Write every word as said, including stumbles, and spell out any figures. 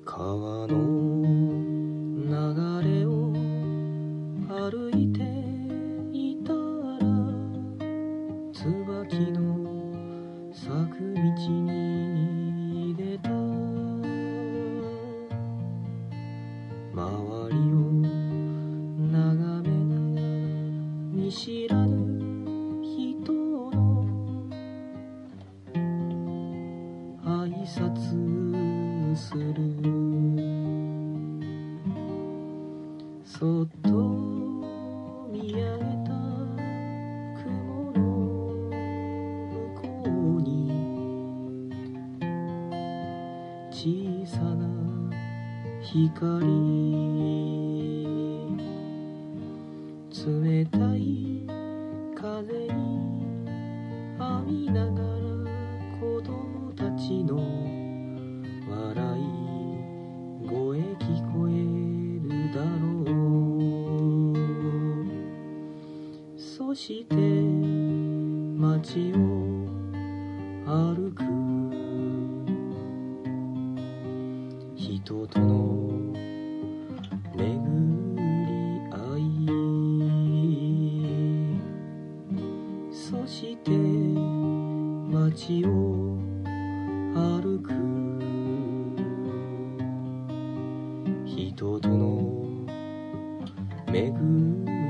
川の流れを歩いていたら椿の咲く道に出た。周りを眺めながら見知らぬ人の挨拶する。そっと見上げた雲の向こうに小さな光、冷たい風に浴びながら子供たちの笑い声聞こえるだろう。そして街を歩く人との巡り合い、そして街を歩く人との巡り合い。